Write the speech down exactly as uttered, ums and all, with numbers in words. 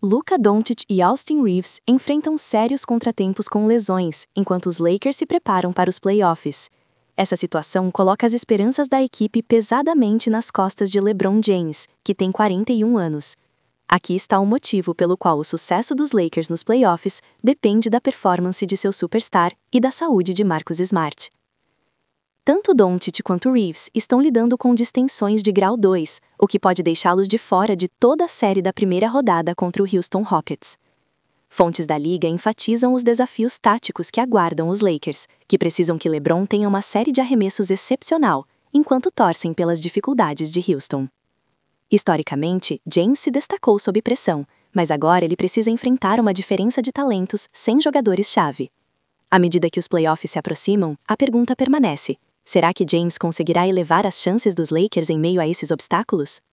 Luka Doncic e Austin Reeves enfrentam sérios contratempos com lesões, enquanto os Lakers se preparam para os playoffs. Essa situação coloca as esperanças da equipe pesadamente nas costas de LeBron James, que tem quarenta e um anos. Aqui está o motivo pelo qual o sucesso dos Lakers nos playoffs depende da performance de seu superstar e da saúde de Marcus Smart. Tanto Doncic quanto Reeves estão lidando com distensões de grau dois, o que pode deixá-los de fora de toda a série da primeira rodada contra o Houston Rockets. Fontes da liga enfatizam os desafios táticos que aguardam os Lakers, que precisam que LeBron tenha uma série de arremessos excepcional, enquanto torcem pelas dificuldades de Houston. Historicamente, James se destacou sob pressão, mas agora ele precisa enfrentar uma diferença de talentos sem jogadores-chave. À medida que os playoffs se aproximam, a pergunta permanece: será que James conseguirá elevar as chances dos Lakers em meio a esses obstáculos?